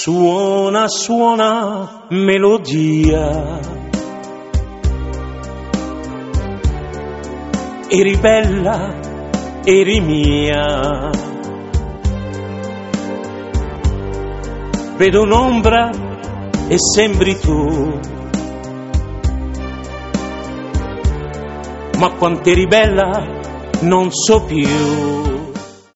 Suona, suona melodia, eri bella, eri mia. Vedo un'ombra e sembri tu, ma quant'eri bella non so più.